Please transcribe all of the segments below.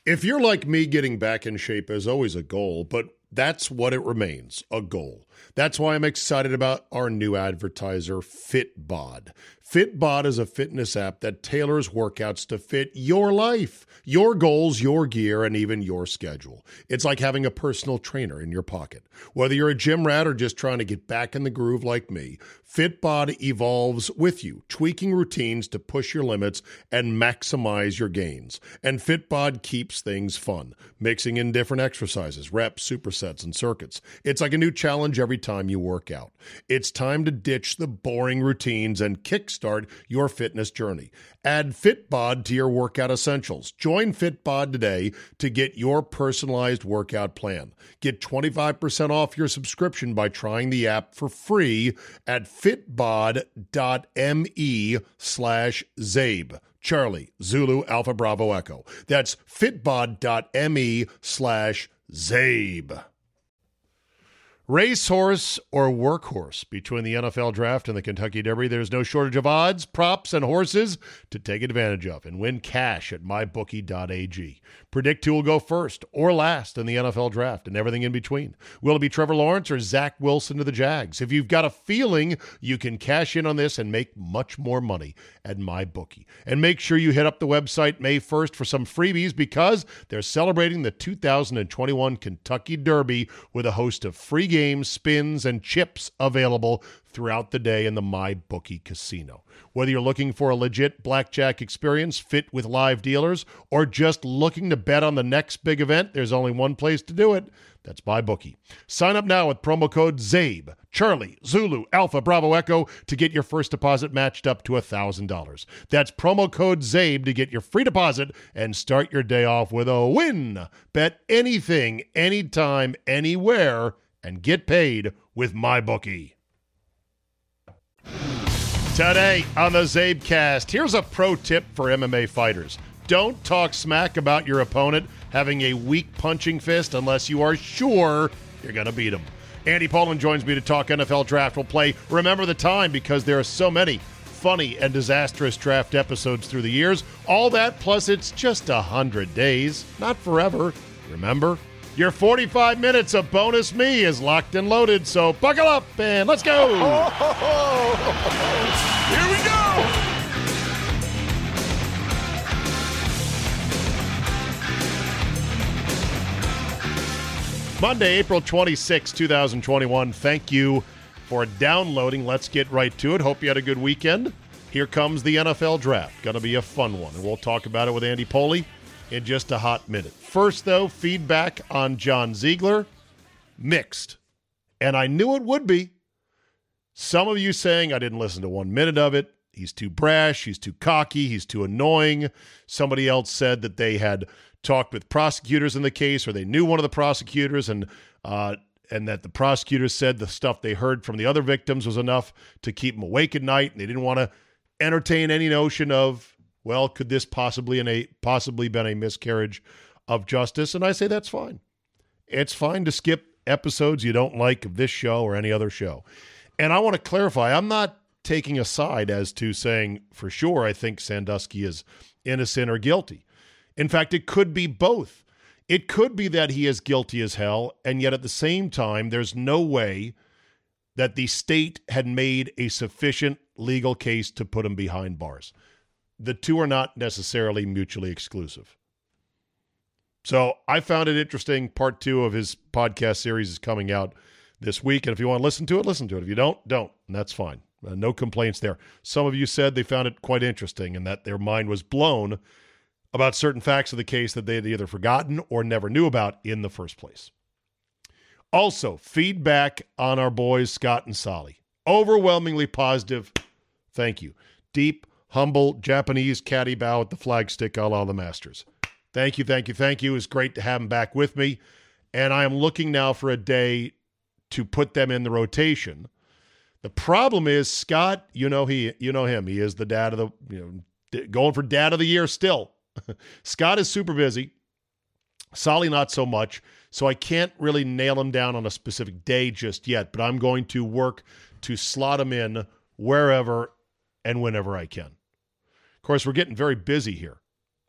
If you're like me, getting back in shape is always a goal, but that's what it remains, a goal. That's why I'm excited about our new advertiser, Fitbod. Fitbod is a fitness app that tailors workouts to fit your life, your goals, your gear, and even your schedule. It's like having a personal trainer in your pocket. Whether you're a gym rat or just trying to get back in the groove like me, Fitbod evolves with you, tweaking routines to push your limits and maximize your gains. And Fitbod keeps things fun, mixing in different exercises, reps, supersets, and circuits. It's like a new challenge every time you work out. It's time to ditch the boring routines and kickstart your fitness journey. Add Fitbod to your workout essentials. Join Fitbod today to get your personalized workout plan. Get 25% off your subscription by trying the app for free at fitbod.me/Zabe. Charlie, Zulu, Alpha, Bravo, Echo. That's fitbod.me/Zabe. Racehorse or workhorse between the NFL Draft and the Kentucky Derby, there's no shortage of odds, props, and horses to take advantage of and win cash at mybookie.ag. Predict who will go first or last in the NFL Draft and everything in between. Will it be Trevor Lawrence or Zach Wilson to the Jags? If you've got a feeling, you can cash in on this and make much more money at MyBookie. And make sure you hit up the website May 1st for some freebies because they're celebrating the 2021 Kentucky Derby with a host of free games, spins, and chips available throughout the day in the MyBookie casino. Whether you're looking for a legit blackjack experience fit with live dealers or just looking to bet on the next big event, there's only one place to do it. That's MyBookie. Sign up now with promo code ZABE, Charlie, Zulu, Alpha, Bravo, Echo to get your first deposit matched up to $1,000. That's promo code ZABE to get your free deposit and start your day off with a win. Bet anything, anytime, anywhere, and get paid with MyBookie. Today on the Zabecast, here's a pro tip for MMA fighters. Don't talk smack about your opponent having a weak punching fist unless you are sure you're going to beat him. Andy Pollin joins me to talk NFL Draft. We'll play Remember the Time because there are so many funny and disastrous draft episodes through the years. All that plus it's just 100 days, not forever. Remember? Your 45 minutes of Bonus Me is locked and loaded, so buckle up and let's go! Here we go! Monday, April 26, 2021. Thank you for downloading. Let's get right to it. Hope you had a good weekend. Here comes the NFL Draft. Going to be a fun one, and we'll talk about it with Andy Poli in just a hot minute. First, though, feedback on John Ziegler, mixed. And I knew it would be. Some of you saying, I didn't listen to 1 minute of it. He's too brash. He's too cocky. He's too annoying. Somebody else said that they had talked with prosecutors in the case, or they knew one of the prosecutors, and that the prosecutors said the stuff they heard from the other victims was enough to keep them awake at night, and they didn't want to entertain any notion of, well, could this possibly been a miscarriage of justice? And I say that's fine. It's fine to skip episodes you don't like of this show or any other show. And I want to clarify, I'm not taking a side as to saying for sure I think Sandusky is innocent or guilty. In fact, it could be both. It could be that he is guilty as hell, and yet at the same time, there's no way that the state had made a sufficient legal case to put him behind bars. The two are not necessarily mutually exclusive. So I found it interesting. Part 2 of his podcast series is coming out this week. And if you want to listen to it, listen to it. If you don't. And that's fine. No complaints there. Some of you said they found it quite interesting and that their mind was blown about certain facts of the case that they had either forgotten or never knew about in the first place. Also, feedback on our boys, Scott and Solly. Overwhelmingly positive. Thank you. Deep, humble, Japanese caddy bow at the flagstick a la the Masters. Thank you. It's great to have them back with me. And I am looking now for a day to put them in the rotation. The problem is, Scott, you know him. He is the dad of the, going for dad of the year still. Scott is super busy. Solly not so much. So I can't really nail him down on a specific day just yet, but I'm going to work to slot him in wherever and whenever I can. Of course, we're getting very busy here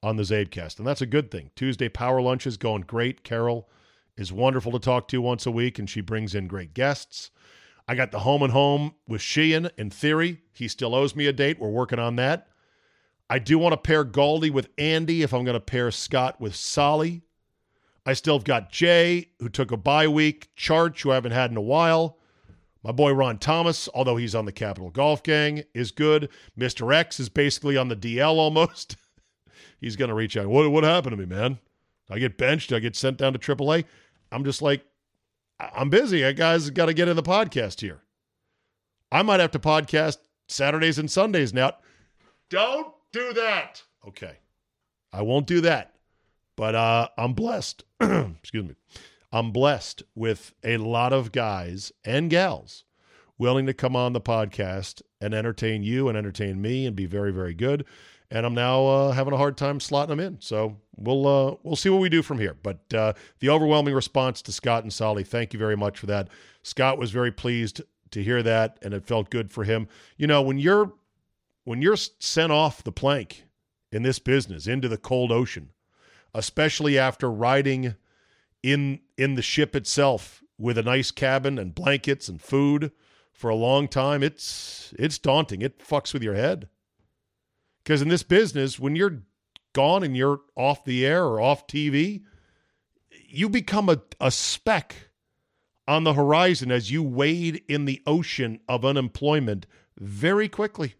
on the Zabecast, and that's a good thing. Tuesday Power Lunch is going great. Carol is wonderful to talk to once a week, and she brings in great guests. I got the Home and Home with Sheehan. In theory, he still owes me a date. We're working on that. I do want to pair Galdi with Andy if I'm going to pair Scott with Solly. I still have got Jay, who took a bye week, Charch, who I haven't had in a while. My boy Ron Thomas, although he's on the Capital Golf Gang, is good. Mr. X is basically on the DL almost. He's going to reach out. What happened to me, man? I get benched? I get sent down to AAA? I'm just like, I'm busy. I guys got to get in the podcast here. I might have to podcast Saturdays and Sundays now. Don't do that. Okay. I won't do that. But I'm blessed. Excuse me. I'm blessed with a lot of guys and gals willing to come on the podcast and entertain you and entertain me and be very, very good. And I'm now having a hard time slotting them in. So we'll see what we do from here. But the overwhelming response to Scott and Solly, thank you very much for that. Scott was very pleased to hear that, and it felt good for him. You know, when you're sent off the plank in this business into the cold ocean, especially after riding in the ship itself with a nice cabin and blankets and food for a long time, it's daunting. It fucks with your head. Because in this business, when you're gone and you're off the air or off TV, you become a speck on the horizon as you wade in the ocean of unemployment very quickly.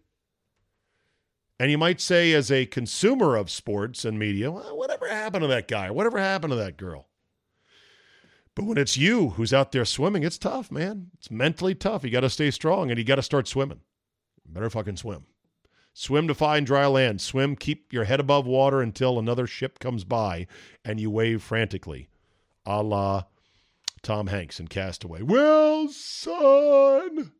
And you might say, as a consumer of sports and media, well, whatever happened to that guy? Whatever happened to that girl? But when it's you who's out there swimming, it's tough, man. It's mentally tough. You got to stay strong, and you got to start swimming. You better fucking swim. Swim to find dry land. Swim, keep your head above water until another ship comes by, and you wave frantically, a la Tom Hanks in Castaway. Wilson!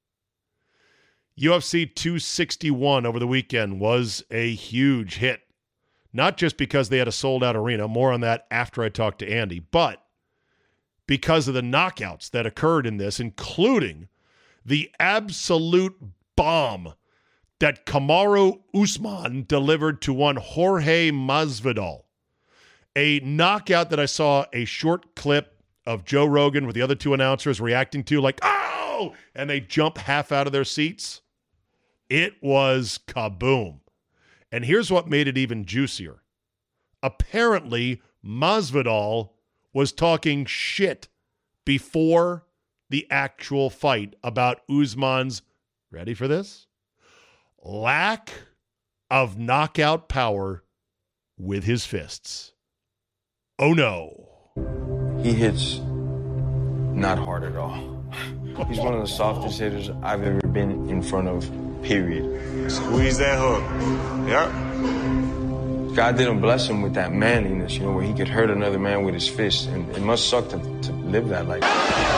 UFC 261 over the weekend was a huge hit. Not just because they had a sold-out arena, more on that after I talked to Andy, but because of the knockouts that occurred in this, including the absolute bomb that Kamaru Usman delivered to one Jorge Masvidal. A knockout that I saw a short clip of Joe Rogan with the other two announcers reacting to, like, oh! And they jump half out of their seats. It was kaboom. And here's what made it even juicier. Apparently, Masvidal was talking shit before the actual fight about Usman's, ready for this? Lack of knockout power with his fists. Oh no. He hits not hard at all. He's one of the softest hitters I've ever been in front of, period. Squeeze that hook. Yep. God didn't bless him with that manliness, you know, where he could hurt another man with his fist. And it must suck to live that life.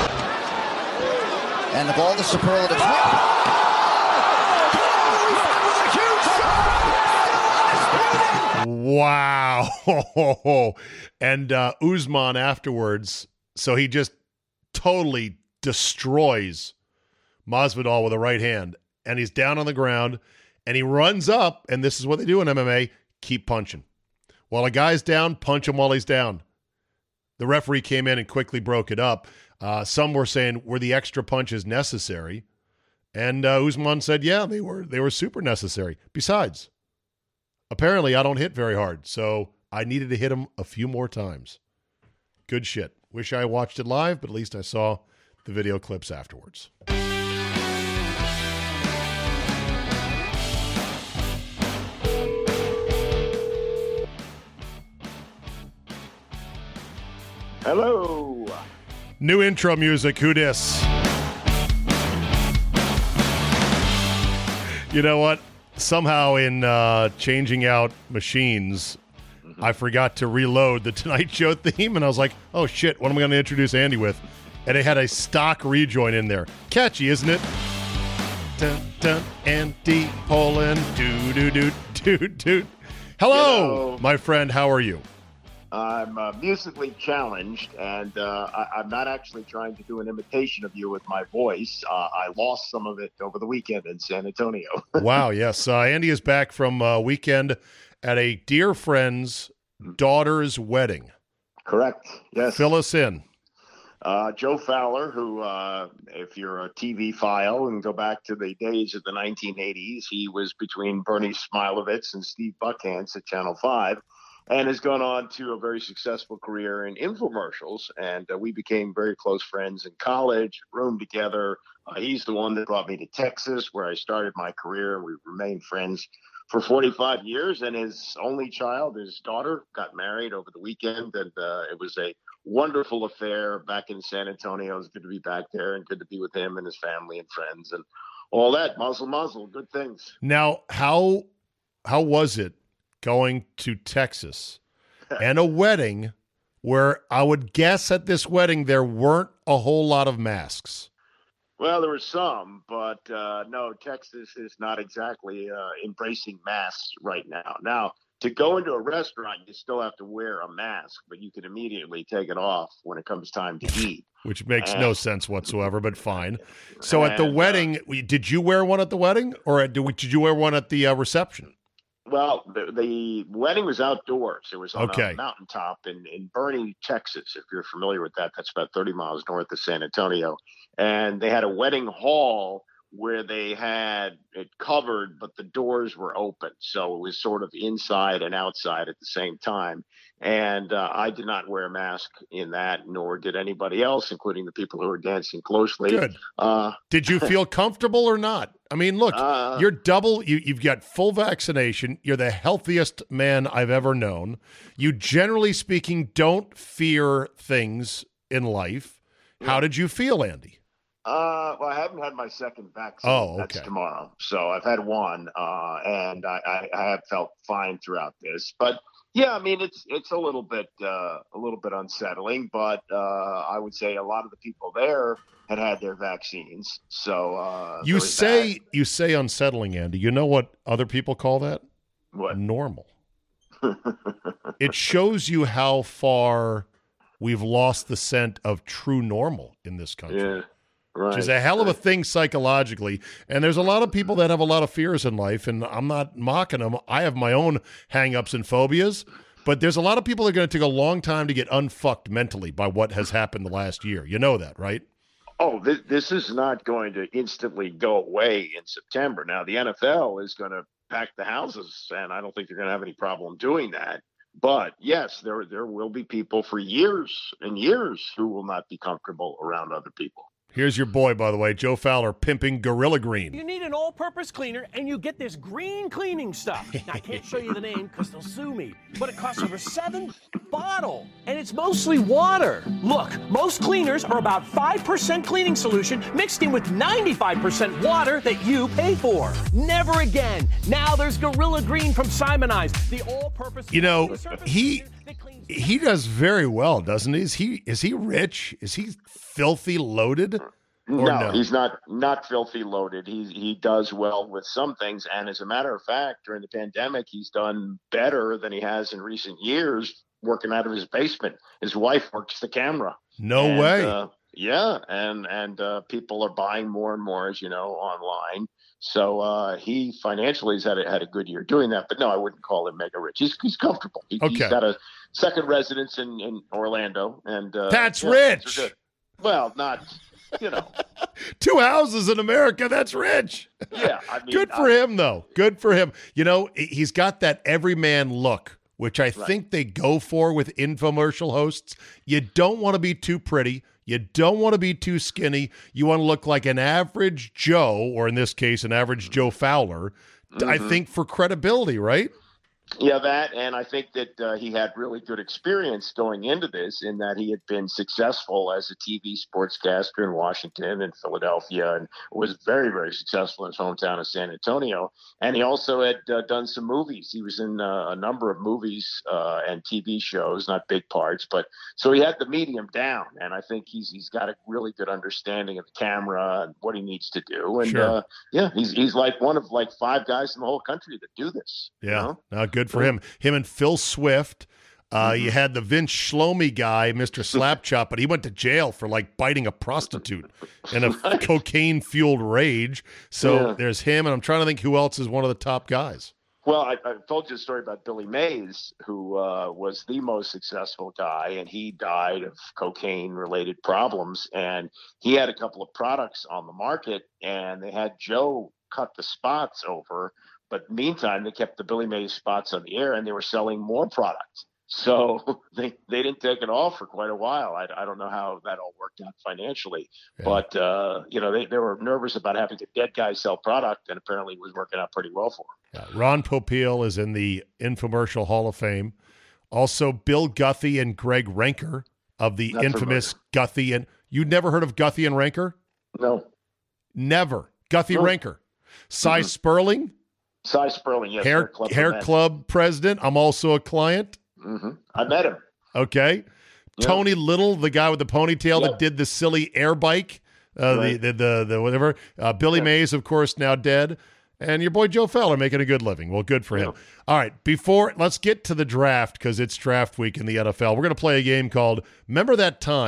And of all the superlatives... Wow. And Usman afterwards, so he just totally destroys Masvidal with a right hand. And he's down on the ground, and he runs up, and this is what they do in MMA, keep punching. While a guy's down, punch him while he's down. The referee came in and quickly broke it up. Some were saying, were the extra punches necessary? And Usman said, yeah, they were super necessary. Besides, apparently I don't hit very hard, so I needed to hit him a few more times. Good shit. Wish I watched it live, but at least I saw the video clips afterwards. Hello. New intro music. Who dis? You know what? Somehow in changing out machines, I forgot to reload the Tonight Show theme, and I was like, oh shit, what am I going to introduce Andy with? And it had a stock rejoin in there. Catchy, isn't it? Dun, dun, Andy Pollin, do. Hello, my friend. How are you? I'm musically challenged, and I'm not actually trying to do an imitation of you with my voice. I lost some of it over the weekend in San Antonio. Wow, yes. Andy is back from weekend at a dear friend's daughter's wedding. Correct. Yes. Fill us in. Joe Fowler, who, if you're a TV file and go back to the days of the 1980s, he was between Bernie Smilovitz and Steve Buckhantz at Channel 5, and has gone on to a very successful career in infomercials. And we became very close friends in college, roomed together. He's the one that brought me to Texas, where I started my career, and we've remained friends for 45 years. And his only child, his daughter, got married over the weekend, and it was a wonderful affair back in San Antonio. It was good to be back there and good to be with him and his family and friends and all that. Muzzle, good things. Now, how was it going to Texas and a wedding where I would guess at this wedding there weren't a whole lot of masks? Well, there were some, but no, Texas is not exactly embracing masks right now. Now, to go into a restaurant, you still have to wear a mask, but you can immediately take it off when it comes time to eat. Which makes no sense whatsoever, but fine. So at the wedding, did you wear one at the wedding, or did you wear one at the reception? Well, the wedding was outdoors. It was on a mountaintop in Boerne, Texas. If you're familiar with that, that's about 30 miles north of San Antonio. And they had a wedding hall where they had it covered, but the doors were open. So it was sort of inside and outside at the same time. And I did not wear a mask in that, nor did anybody else, including the people who were dancing closely. Good. Did you feel comfortable or not? I mean, look, you're you've got full vaccination. You're the healthiest man I've ever known. You, generally speaking, don't fear things in life. How did you feel, Andy? Well, I haven't had my second vaccine. Oh, okay. That's tomorrow. So I've had one, and I have felt fine throughout this. But yeah, I mean, it's a little bit unsettling. But I would say a lot of the people there had their vaccines. So you say unsettling, Andy. You know what other people call that? What? Normal. It shows you how far we've lost the scent of true normal in this country. Yeah. Right, which is a hell of a thing psychologically. And there's a lot of people that have a lot of fears in life, and I'm not mocking them. I have my own hang-ups and phobias, but there's a lot of people that are going to take a long time to get unfucked mentally by what has happened the last year. You know that, right? Oh, this is not going to instantly go away in September. Now, the NFL is going to pack the houses, and I don't think they're going to have any problem doing that. But yes, there will be people for years and years who will not be comfortable around other people. Here's your boy, by the way, Joe Fowler, pimping Gorilla Green. You need an all-purpose cleaner, and you get this green cleaning stuff. Now, I can't show you the name because they'll sue me, but it costs over $7 a bottle, and it's mostly water. Look, most cleaners are about 5% cleaning solution mixed in with 95% water that you pay for. Never again. Now there's Gorilla Green from Simonize, the all-purpose. You know, he does very well, doesn't he? Is he rich? Is he filthy loaded? No, he's not filthy loaded. He does well with some things, and as a matter of fact, during the pandemic, he's done better than he has in recent years working out of his basement. His wife works the camera. No way. Yeah, and people are buying more and more, as you know, online. So he financially has had a good year doing that. But no, I wouldn't call him mega rich. He's comfortable. He's got a second residence in Orlando, and that's rich. Well, not, you know. 2 houses in America, that's rich. Yeah. I mean, good for him, though. Good for him. You know, he's got that everyman look, which I think they go for with infomercial hosts. You don't want to be too pretty. You don't want to be too skinny. You want to look like an average Joe, or in this case, an average Joe Fowler, I think, for credibility, right? Yeah, that, and I think that he had really good experience going into this in that he had been successful as a TV sportscaster in Washington and Philadelphia, and was very, very successful in his hometown of San Antonio. And he also had done some movies. He was in a number of movies and TV shows, not big parts, but so he had the medium down. And I think he's got a really good understanding of the camera and what he needs to do. And he's like one of like 5 guys in the whole country that do this. Yeah, you know? Good for him. Him and Phil Swift. You had the Vince Shlomi guy, Mr. Slapchop, but he went to jail for like biting a prostitute in a cocaine-fueled rage. So there's him, and I'm trying to think who else is one of the top guys. Well, I told you a story about Billy Mays, who was the most successful guy, and he died of cocaine-related problems. And he had a couple of products on the market, and they had Joe cut the spots over. But meantime, they kept the Billy Mays spots on the air, and they were selling more products. So they didn't take it off for quite a while. I don't know how that all worked out financially, but they were nervous about having a dead guy sell product, and apparently it was working out pretty well for them. Yeah. Ron Popeil is in the infomercial Hall of Fame. Also, Bill Guthey and Greg Ranker of the infamous Guthey. And you'd never heard of Guthey and Ranker? No. Never. Guthey Ranker. Cy Sperling? Cy Sperling, yes. Hair Club president. I'm also a client. Mm-hmm. I met him. Okay. Yeah. Tony Little, the guy with the ponytail that did the silly air bike, the whatever. Billy Mays, of course, now dead. And your boy Joe Fowler making a good living. Well, good for him. All right, let's get to the draft because it's draft week in the NFL. We're going to play a game called Remember That Time, ...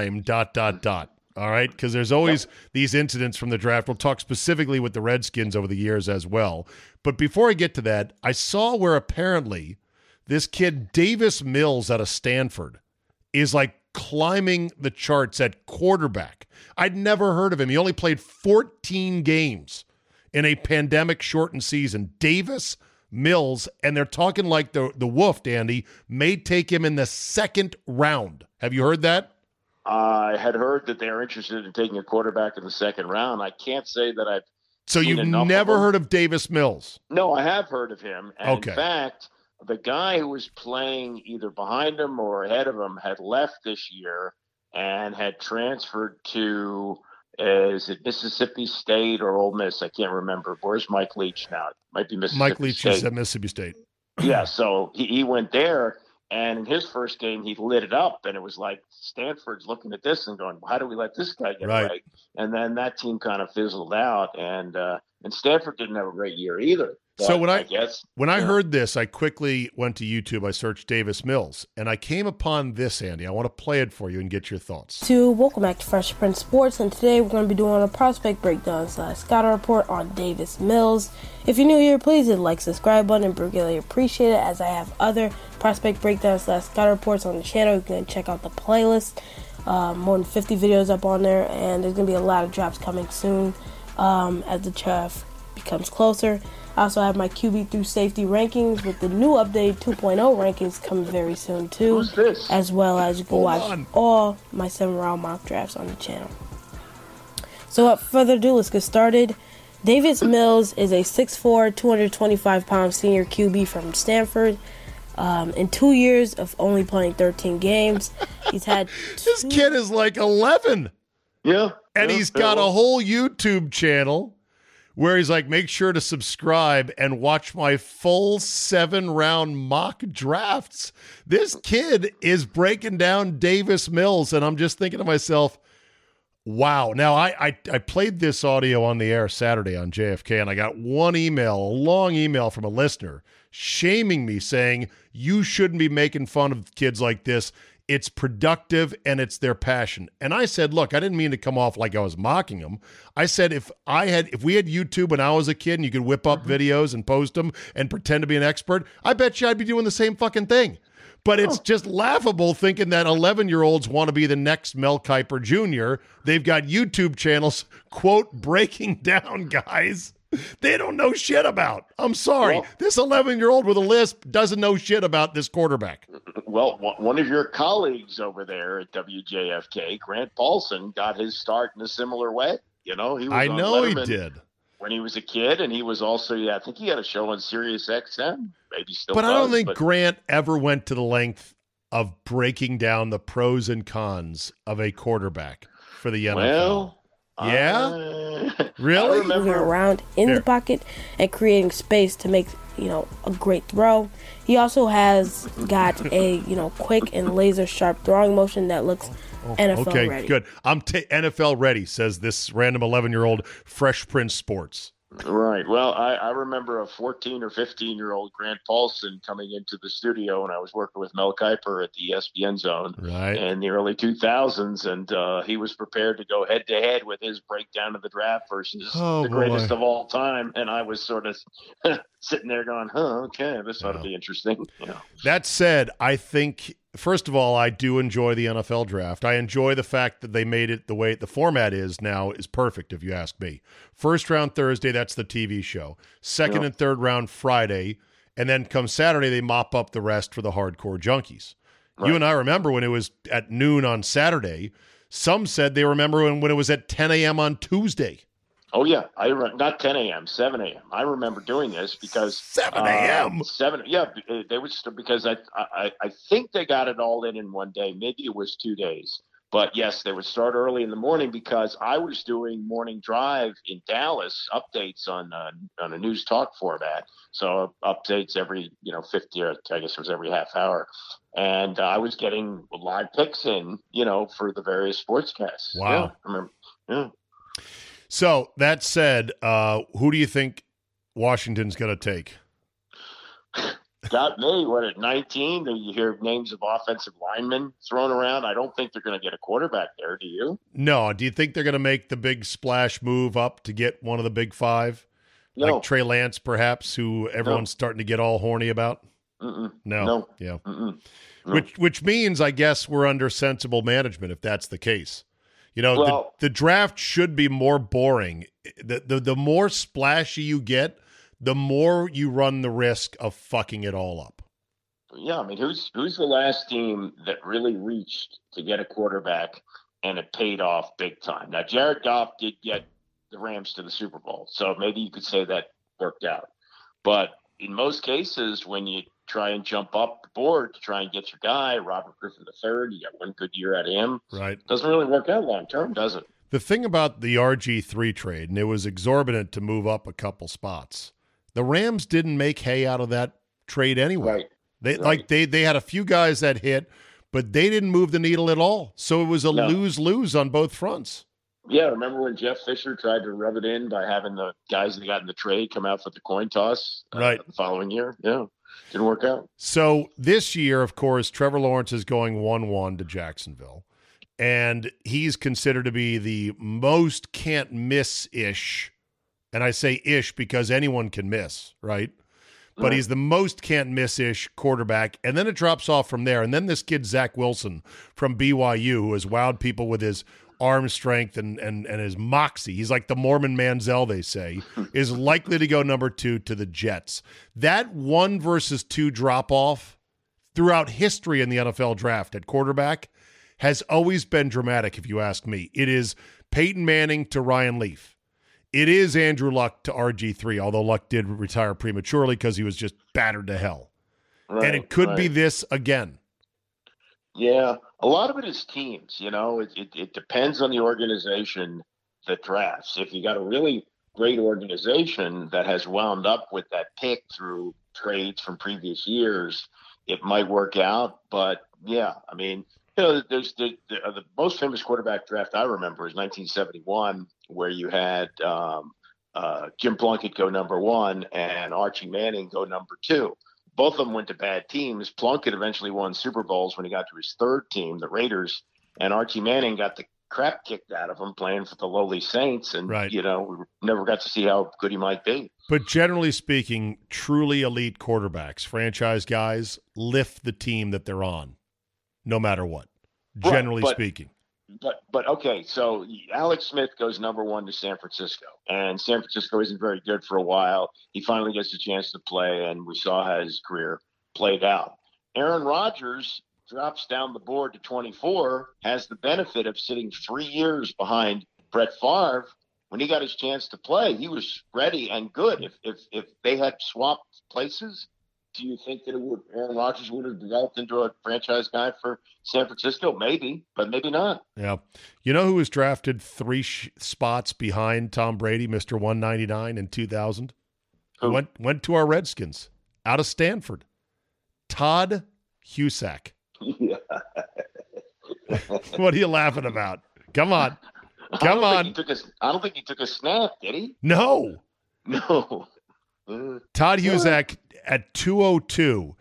All right, because there's always these incidents from the draft. We'll talk specifically with the Redskins over the years as well. But before I get to that, I saw where apparently this kid, Davis Mills out of Stanford, is like climbing the charts at quarterback. I'd never heard of him. He only played 14 games in a pandemic-shortened season. Davis Mills, and they're talking like the Wolf, Andy, may take him in the second round. Have you heard that? I had heard that they're interested in taking a quarterback in the second round. I can't say that I've So you've never heard of Davis Mills? No, I have heard of him. And okay. In fact, the guy who was playing either behind him or ahead of him had left this year and had transferred to, is it Mississippi State or Ole Miss? I can't remember. Where's Mike Leach now? It might be Mississippi State. Mike Leach is at Mississippi State. Yeah, so he went there, and in his first game, he lit it up, and it was like Stanford's looking at this and going, how do we let this guy get right? And then that team kind of fizzled out, and Stanford didn't have a great year either. So when I heard this, I quickly went to YouTube. I searched Davis Mills, and I came upon this, Andy. I want to play it for you and get your thoughts. Welcome back to Fresh Prince Sports, and today we're going to be doing a prospect breakdown / scouting report on Davis Mills. If you're new here, please hit the like, subscribe button, and really appreciate it, as I have other prospect breakdowns / scouting reports on the channel. You can check out the playlist. More than 50 videos up on there, and there's going to be a lot of drops coming soon as the draft becomes closer. I also have my QB through safety rankings with the new updated 2.0 rankings coming very soon too. Who's this? As well as you can watch all my 7-round mock drafts on the channel. So without further ado, let's get started. Davis Mills is a 6'4", 225-pound senior QB from Stanford. In 2 years of only playing 13 games, he's had This kid is like 11. Yeah. And he's got a whole YouTube channel where he's like, make sure to subscribe and watch my full 7-round mock drafts. This kid is breaking down Davis Mills, and I'm just thinking to myself, wow. Now, I played this audio on the air Saturday on JFK, and I got one email, a long email from a listener, shaming me, saying, you shouldn't be making fun of kids like this. It's productive, and it's their passion. And I said, look, I didn't mean to come off like I was mocking them. I said, if we had YouTube when I was a kid and you could whip up videos and post them and pretend to be an expert, I bet you I'd be doing the same fucking thing. But it's just laughable thinking that 11-year-olds want to be the next Mel Kiper Jr. They've got YouTube channels, quote, breaking down guys they don't know shit about. I'm sorry. Well, this 11-year-old with a lisp doesn't know shit about this quarterback. Well, one of your colleagues over there at WJFK, Grant Paulson, got his start in a similar way. You know, he was on Letterman he did when he was a kid, and he was also, I think he had a show on Sirius XM. Maybe still But does, I don't think Grant ever went to the length of breaking down the pros and cons of a quarterback for the NFL. Well, yeah? Really? Moving around in the pocket and creating space to make, a great throw. He also has got a, quick and laser sharp throwing motion that looks NFL ready. Okay, good. I'm NFL ready, says this random 11-year-old Fresh Prince Sports. Right. Well, I remember a 14 or 15-year-old Grant Paulson coming into the studio when I was working with Mel Kiper at the ESPN Zone Right. in the early 2000s, and he was prepared to go head-to-head with his breakdown of the draft versus Oh, the greatest boy. of all time, and I was sort of sitting there going, okay, this ought to be interesting. That said, I think, first of all, I do enjoy the NFL draft. I enjoy the fact that they made it the way the format is now is perfect, if you ask me. First round Thursday, that's the TV show. Second and third round Friday, and then come Saturday, they mop up the rest for the hardcore junkies. Right. You and I remember when it was at noon on Saturday. Some said they remember when it was at 10 a.m. on Tuesday. Oh, yeah. Not 10 a.m., 7 a.m. I remember doing this because 7 a.m. 7. Yeah, they would because I think they got it all in one day. Maybe it was 2 days. But yes, they would start early in the morning because I was doing morning drive in Dallas, updates on a news talk format. So updates every 50, or I guess it was every half hour, and I was getting live picks in for the various sportscasts. Wow. Yeah, I remember. Yeah. So that said, who do you think Washington's going to take? Got me. What, at 19? You hear names of offensive linemen thrown around. I don't think they're going to get a quarterback there. Do you? No. Do you think they're going to make the big splash move up to get one of the big five? No. Like Trey Lance, perhaps, who everyone's starting to get all horny about? No. Yeah. No. Which means, I guess, we're under sensible management if that's the case. The draft should be more boring. The more splashy you get, the more you run the risk of fucking it all up. Yeah, I mean, who's the last team that really reached to get a quarterback and it paid off big time? Now, Jared Goff did get the Rams to the Super Bowl, so maybe you could say that worked out. But in most cases, when you try and jump up the board to try and get your guy, Robert Griffin III, you got one good year out of him. Right. Doesn't really work out long term, does it? The thing about the RG3 trade, and it was exorbitant to move up a couple spots, the Rams didn't make hay out of that trade anyway. Right. They had a few guys that hit, but they didn't move the needle at all. So it was a lose-lose on both fronts. Yeah, remember when Jeff Fisher tried to rub it in by having the guys that got in the trade come out for the coin toss the following year? Yeah, didn't work out. So this year, of course, Trevor Lawrence is going 1-1 to Jacksonville, and he's considered to be the most can't-miss-ish. And I say ish because anyone can miss, right? But he's the most can't-miss-ish quarterback, and then it drops off from there. And then this kid, Zach Wilson from BYU, who has wowed people with his arm strength and his moxie. He's like the Mormon Manziel, they say, is likely to go number 2 to the Jets. That 1 versus 2 drop-off throughout history in the NFL draft at quarterback has always been dramatic, if you ask me. It is Peyton Manning to Ryan Leaf. It is Andrew Luck to RG3, although Luck did retire prematurely because he was just battered to hell. Right, and it could be this again. Yeah, a lot of it is teams. It depends on the organization that drafts. If you got a really great organization that has wound up with that pick through trades from previous years, it might work out. But, yeah, I mean, there's the most famous quarterback draft I remember is 1971, where you had Jim Plunkett go number 1 and Archie Manning go number 2. Both of them went to bad teams. Plunkett eventually won Super Bowls when he got to his third team, the Raiders, and Archie Manning got the crap kicked out of him playing for the lowly Saints, and we never got to see how good he might be. But generally speaking, truly elite quarterbacks, franchise guys, lift the team that they're on, no matter what. Generally speaking. But okay, so Alex Smith goes number 1 to San Francisco, and San Francisco isn't very good for a while. He finally gets a chance to play, and we saw how his career played out. Aaron Rodgers drops down the board to 24, has the benefit of sitting 3 years behind Brett Favre. When he got his chance to play, he was ready and good. If they had swapped places, do you think that Aaron Rodgers would have developed into a franchise guy for San Francisco? Maybe, but maybe not. Yeah. You know who was drafted 3 spots behind Tom Brady, Mr. 199 in 2000? Who? Went to our Redskins out of Stanford. Todd Husak. Yeah. What are you laughing about? Come on. Come on. I don't think he took a snap, did he? No. No. Todd Husak at 202.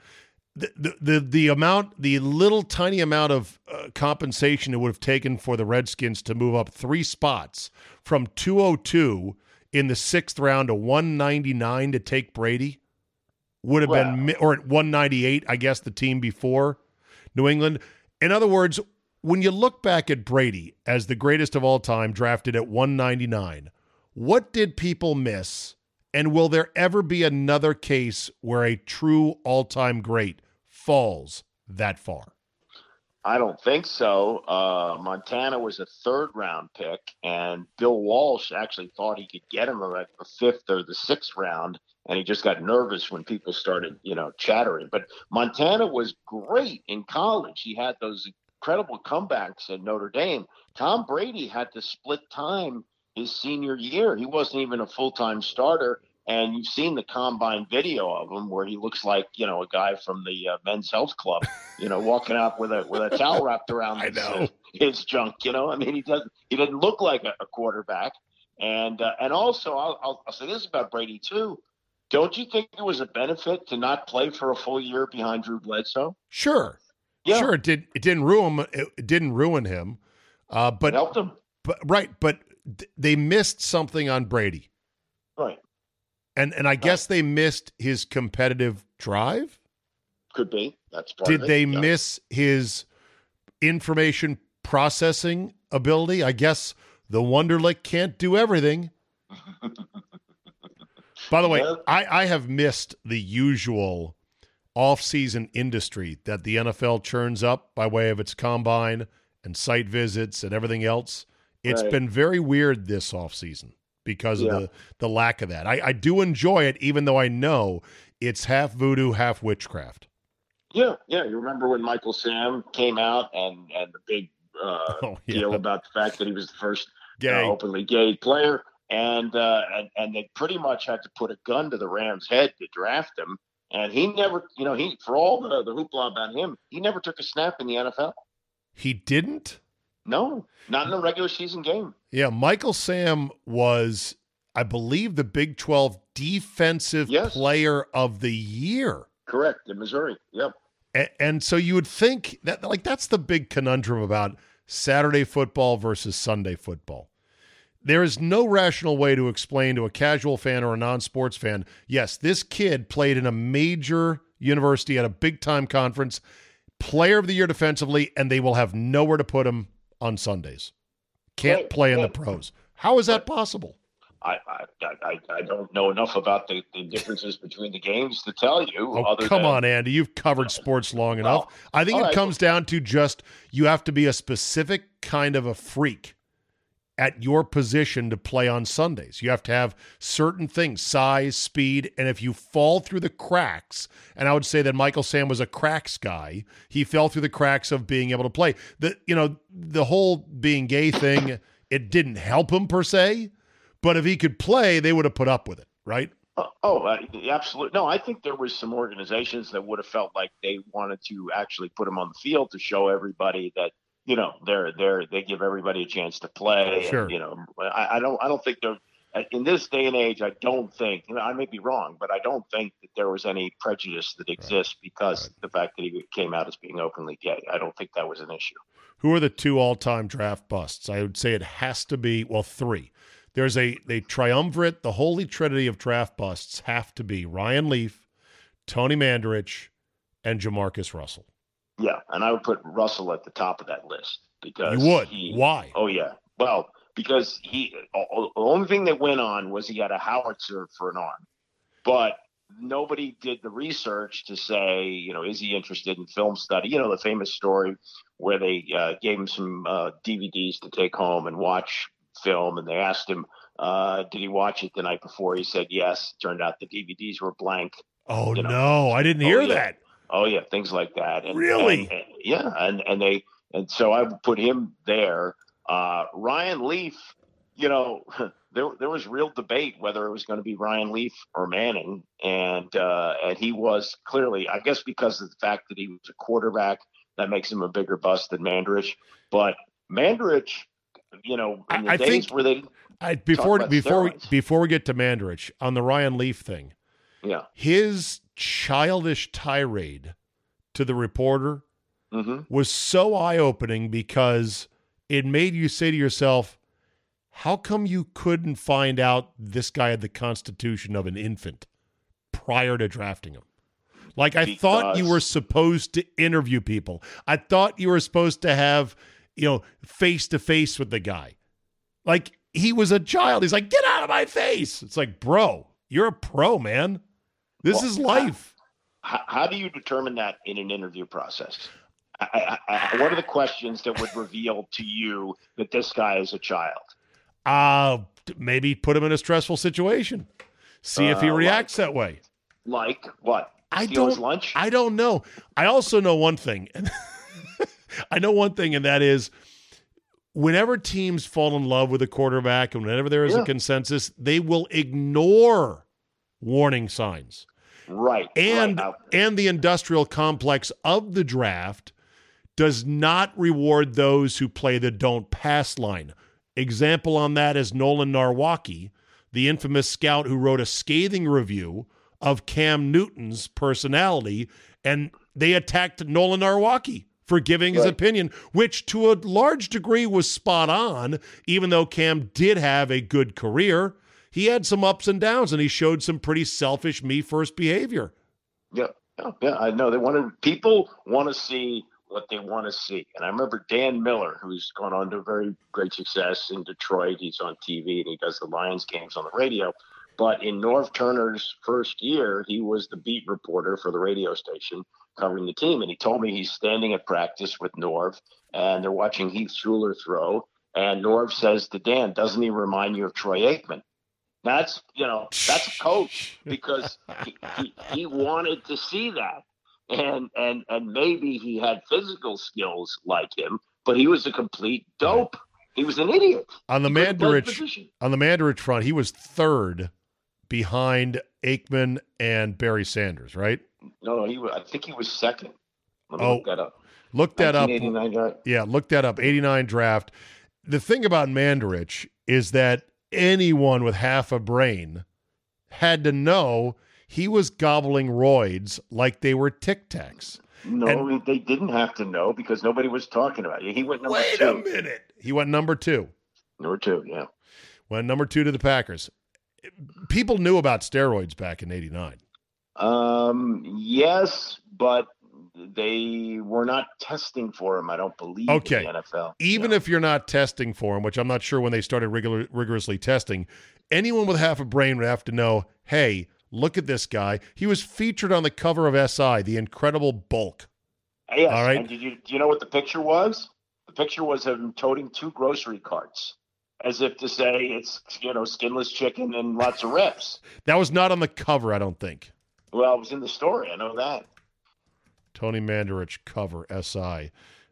The little tiny amount of compensation it would have taken for the Redskins to move up 3 spots from 202 in the 6th round to 199 to take Brady would have been, or at 198, I guess the team before New England. In other words, when you look back at Brady as the greatest of all time, drafted at 199, what did people miss? And will there ever be another case where a true all-time great falls that far? I don't think so. Montana was a 3rd-round pick, and Bill Walsh actually thought he could get him at the 5th or the 6th round, and he just got nervous when people started, chattering. But Montana was great in college. He had those incredible comebacks at Notre Dame. Tom Brady had to split time his senior year. He wasn't even a full-time starter. And you've seen the combine video of him where he looks like, a guy from the Men's Health Club, walking out with a towel wrapped around his junk. I mean, he doesn't look like a quarterback. And also I'll say this about Brady too. Don't you think it was a benefit to not play for a full year behind Drew Bledsoe? Sure. Yeah. Sure. It didn't ruin him. It didn't ruin him. But it helped him. But they missed something on Brady. Right. And I guess they missed his competitive drive? Could be. That's part of it. Did they miss his information processing ability? I guess the Wonderlic can't do everything. By the way, I have missed the usual off-season industry that the NFL churns up by way of its combine and site visits and everything else. It's been very weird this off-season because of the lack of that. I do enjoy it, even though I know it's half voodoo, half witchcraft. Yeah. You remember when Michael Sam came out and the big deal about the fact that he was the first openly gay player, and they pretty much had to put a gun to the Rams' head to draft him. And he never, he for all the hoopla about him, he never took a snap in the NFL. He didn't? No, not in a regular season game. Yeah, Michael Sam was, I believe, the Big 12 Defensive Player of the Year. Correct, in Missouri. Yep. And so you would think that, that's the big conundrum about Saturday football versus Sunday football. There is no rational way to explain to a casual fan or a non-sports fan, yes, this kid played in a major university at a big-time conference, player of the year defensively, and they will have nowhere to put him on Sundays. Can't play in the pros. How is that possible? I don't know enough about the differences between the games to tell you. Oh, come on, Andy. You've covered sports long enough. I think it comes down to just you have to be a specific kind of a freak at your position to play on Sundays. You have to have certain things, size, speed, and if you fall through the cracks, and I would say that Michael Sam was a cracks guy, he fell through the cracks of being able to play. The whole being gay thing, it didn't help him per se, but if he could play, they would have put up with it, right? Absolutely. No, I think there was some organizations that would have felt like they wanted to actually put him on the field to show everybody that, they give everybody a chance to play. Sure. And, I don't think there, in this day and age, I don't think, I may be wrong, but I don't think that there was any prejudice that exists because the fact that he came out as being openly gay. I don't think that was an issue. Who are the 2 all-time draft busts? I would say it has to be, 3. There's a triumvirate, the holy trinity of draft busts have to be Ryan Leaf, Tony Mandarich, and Jamarcus Russell. Yeah, and I would put Russell at the top of that list because you would. Why? Oh yeah, well because the only thing that went on was he had a howitzer for an arm, but nobody did the research to say is he interested in film study? The famous story where they gave him some DVDs to take home and watch film, and they asked him did he watch it the night before? He said yes. Turned out the DVDs were blank. Oh no, I didn't hear that. Oh yeah, things like that. And, really? And so I would put him there. Ryan Leaf, there was real debate whether it was going to be Ryan Leaf or Manning, and he was clearly, I guess, because of the fact that he was a quarterback, that makes him a bigger bust than Mandarich. But Mandarich, in the days where they Before steroids. we get to Mandarich, on the Ryan Leaf thing, Yeah. his childish tirade to the reporter was so eye-opening because it made you say to yourself, how come you couldn't find out this guy had the constitution of an infant prior to drafting him? Like, I thought you were supposed to interview people. I thought you were supposed to have, face-to-face with the guy. Like, he was a child. He's like, get out of my face. It's like, bro, you're a pro, man. This is life. How do you determine that in an interview process? What are the questions that would reveal to you that this guy is a child? Maybe put him in a stressful situation. See if he reacts that way. Like what? Steal his lunch? I don't know. I also know one thing. I know one thing, and that is whenever teams fall in love with a quarterback and whenever there is a consensus, they will ignore warning signs. Right. And the industrial complex of the draft does not reward those who play the don't pass line. Example on that is Nolan Narwaki, the infamous scout who wrote a scathing review of Cam Newton's personality, and they attacked Nolan Narwaki for giving his opinion, which to a large degree was spot on, even though Cam did have a good career. He had some ups and downs, and he showed some pretty selfish me-first behavior. Yeah, I know. People want to see what they want to see. And I remember Dan Miller, who's gone on to very great success in Detroit. He's on TV, and he does the Lions games on the radio. But in Norv Turner's first year, he was the beat reporter for the radio station covering the team. And he told me he's standing at practice with Norv, and they're watching Heath Schuler throw. And Norv says to Dan, doesn't he remind you of Troy Aikman? That's a coach, because he wanted to see that. And maybe he had physical skills like him, but he was a complete dope. He was an idiot. On the Mandarich front, he was third behind Aikman and Barry Sanders, right? No, I think he was second. Let me look that up. Look that up. 1989 draft. Yeah, look that up. 89 draft. The thing about Mandarich is that anyone with half a brain had to know he was gobbling roids like they were Tic Tacs. No, they didn't have to know because nobody was talking about it. He went number 2. Wait a minute. He went number 2. Number 2, yeah. Went number 2 to the Packers. People knew about steroids back in 89. Yes, but they were not testing for him, I don't believe, in the NFL. Even if you're not testing for him, which I'm not sure when they started rigorously testing, anyone with half a brain would have to know, hey, look at this guy. He was featured on the cover of SI, the incredible bulk. Yes, all right. And do you know what the picture was? The picture was him toting 2 grocery carts, as if to say it's, skinless chicken and lots of reps. That was not on the cover, I don't think. Well, it was in the story. I know that. Tony Mandarich cover, SI.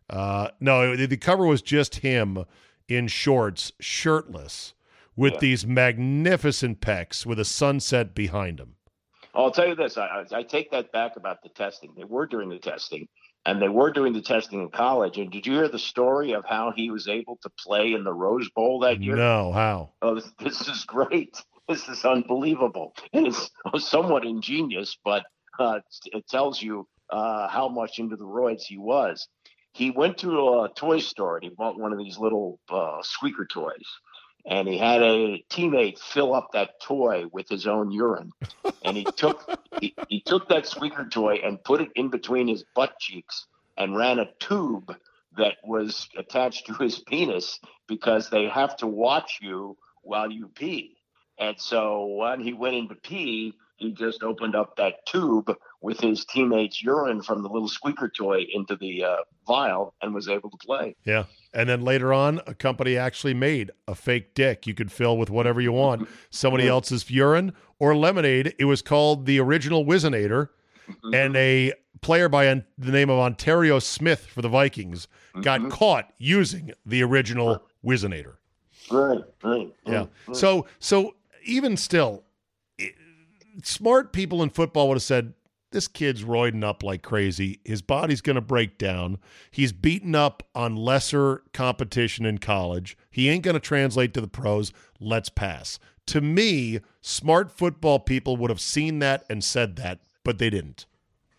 No, the cover was just him in shorts, shirtless, with these magnificent pecs with a sunset behind him. I'll tell you this. I take that back about the testing. They were doing the testing, and they were doing the testing in college. And did you hear the story of how he was able to play in the Rose Bowl that year? No, how? Oh, this is great. This is unbelievable. And it's somewhat ingenious, but it tells you how much into the roids he was. He went to a toy store and he bought one of these little squeaker toys. And he had a teammate fill up that toy with his own urine. And he took that squeaker toy and put it in between his butt cheeks and ran a tube that was attached to his penis because they have to watch you while you pee. And so when he went in to pee, he just opened up that tube with his teammate's urine from the little squeaker toy into the vial and was able to play. Yeah. And then later on, a company actually made a fake dick you could fill with whatever you want. Somebody else's urine or lemonade. It was called the original Whizzinator. And a player by the name of Ontario Smith for the Vikings got caught using the original Whizzinator. Right. Yeah. So even still, smart people in football would have said, this kid's roiding up like crazy. His body's going to break down. He's beaten up on lesser competition in college. He ain't going to translate to the pros. Let's pass. To me, smart football people would have seen that and said that, but they didn't.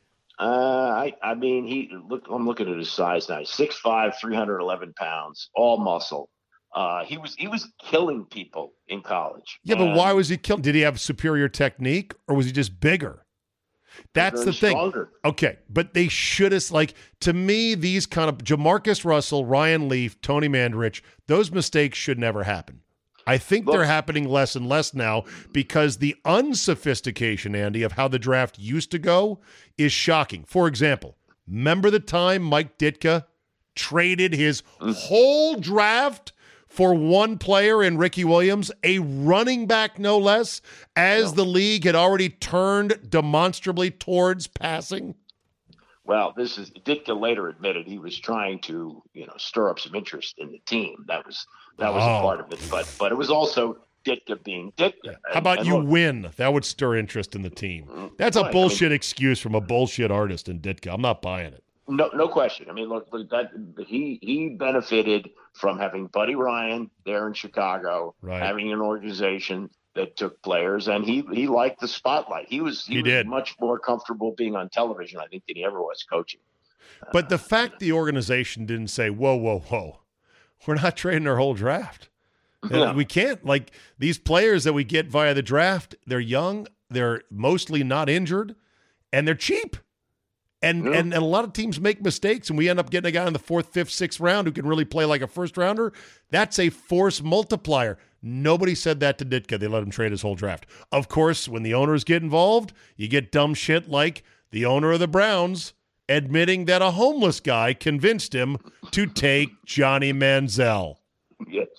I mean, I'm looking at his size now. He's 6'5", 311 pounds, all muscle. He was killing people in college. Yeah, but why was he killing? Did he have superior technique, or was he just bigger? That's the thing. Stronger. Okay, but they should have, to me, these kind of Jamarcus Russell, Ryan Leaf, Tony Mandarich, those mistakes should never happen. I think they're happening less and less now because the unsophistication, Andy, of how the draft used to go is shocking. For example, remember the time Mike Ditka traded his whole draft for one player in Ricky Williams, a running back no less, as the league had already turned demonstrably towards passing? Well, Ditka later admitted he was trying to, stir up some interest in the team. That was a part of it, but it was also Ditka being Ditka. How about you win? That would stir interest in the team. That's a bullshit excuse from a bullshit artist in Ditka. I'm not buying it. No question. I mean, look that he benefited from having Buddy Ryan there in Chicago, having an organization that took players, and he liked the spotlight. He was much more comfortable being on television, I think, than he ever was coaching. But the fact the organization didn't say, whoa, we're not trading our whole draft. No. We can't. These players that we get via the draft, they're young, they're mostly not injured, and they're cheap. And a lot of teams make mistakes, and we end up getting a guy in the 4th, 5th, 6th round who can really play like a first-rounder. That's a force multiplier. Nobody said that to Ditka. They let him trade his whole draft. Of course, when the owners get involved, you get dumb shit like the owner of the Browns admitting that a homeless guy convinced him to take Johnny Manziel. Yes.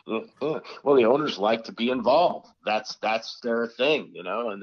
Well, the owners like to be involved. That's their thing, and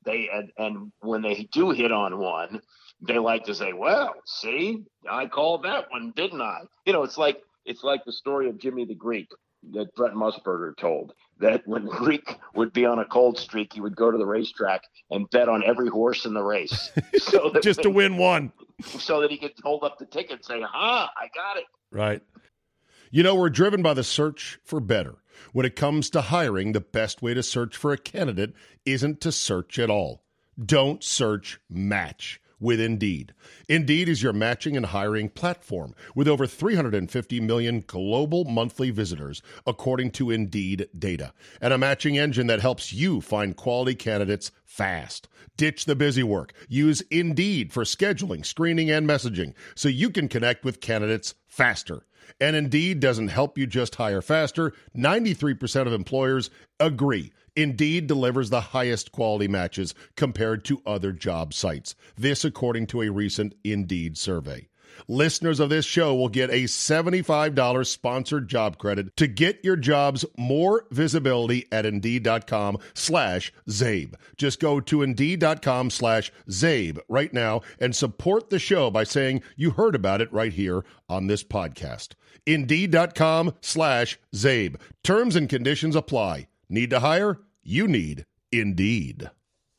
and when they do hit on one, they like to say, well, see, I called that one, didn't I? It's like the story of Jimmy the Greek that Brett Musburger told, that when Greek would be on a cold streak, he would go to the racetrack and bet on every horse in the race. Just to win one. So that he could hold up the ticket and say, I got it. Right. We're driven by the search for better. When it comes to hiring, the best way to search for a candidate isn't to search at all. Don't search, match with Indeed. Indeed is your matching and hiring platform with over 350 million global monthly visitors, according to Indeed data, and a matching engine that helps you find quality candidates fast. Ditch the busy work. Use Indeed for scheduling, screening, and messaging so you can connect with candidates faster. And Indeed doesn't help you just hire faster. 93% of employers agree. Indeed delivers the highest quality matches compared to other job sites. This according to a recent Indeed survey. Listeners of this show will get a $75 sponsored job credit to get your jobs more visibility at Indeed.com/Zabe. Just go to Indeed.com/Zabe right now and support the show by saying you heard about it right here on this podcast. Indeed.com/Zabe. Terms and conditions apply. Need to hire? You need Indeed.